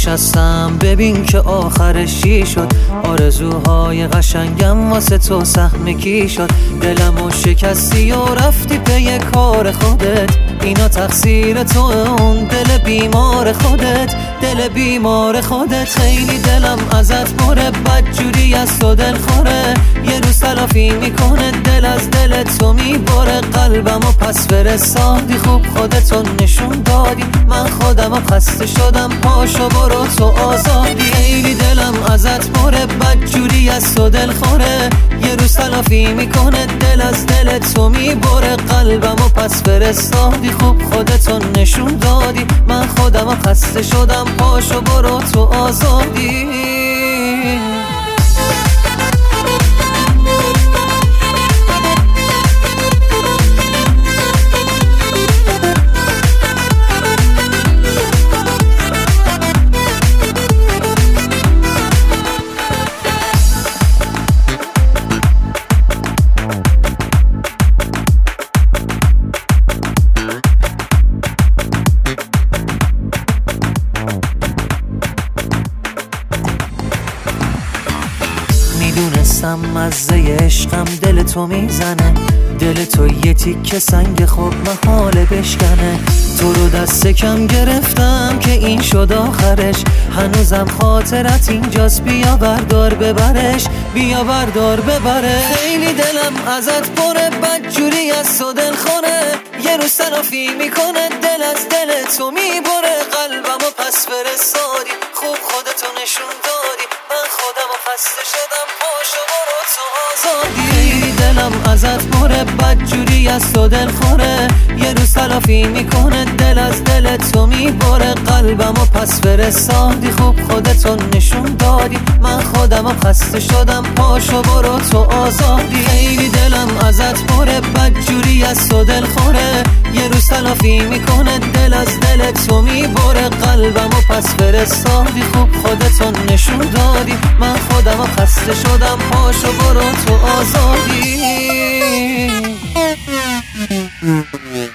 نشستم ببین که آخرش چی شد. آرزوهای قشنگم واسه تو سهم کی شد. دلمو شکستی و رفتی پی کار خودت. اینا تقصیر تو، اون دل بیمار خودت، دل بیمار خودت. خیلی دلم ازت پره، بدجوری از تو دل خوره. یه روز تلافی میکنه، دل از دل تو میبره. قلبمو پس فرستادی، خوب خودتو نشون دادی. من خودمو خسته شدم، پاشو برو تو آزادی. خیلی دلم ازت پره، بدجوری از تو دل خوره. یه روز تلافی میکنه، دل از دل تو میبره. قلبمو پس فرستادی، خوب خودتو نشون دادی. من خودمو خسته شدم، پاشو برو تو آزادی. میدونستم مزه عشقم دل تو میزنه. دل تو یه تیکه سنگ، خب محاله بشکنه. تو رو دست کم گرفتم که این شد آخرش. هنوزم خاطرت اینجاست، بیا بردار ببرش، بیا بردار ببره. خیلی دلم ازت پره، بدجوری از تو دل خوره. یه روز تلافی میکنه، دل از دل تو میبره. قلبمو پس فرستادی، خوب خودتو نشون دادی. من خودمو خسته شدم، پاشو برو تو آزادی. خیلی دلم ازت پره، بدجوری از تو دل خوره. یه روز تلافی میکنه، دل از دل تو میبره. قلبمو پس فرستادی، خوب خودتو نشون دادی. من خودمو خسته شدم، پاشو برو تو آزادی. خیلی دلم ازت پره، بدجوری از تو دل خوره. یه روز تلافی میکنه، دل از دل تو میبره. قلبمو پس فرستادی، خوب خودتو نشون دادی. من خودمو خسته شدم، پاشو برو تو آزادی.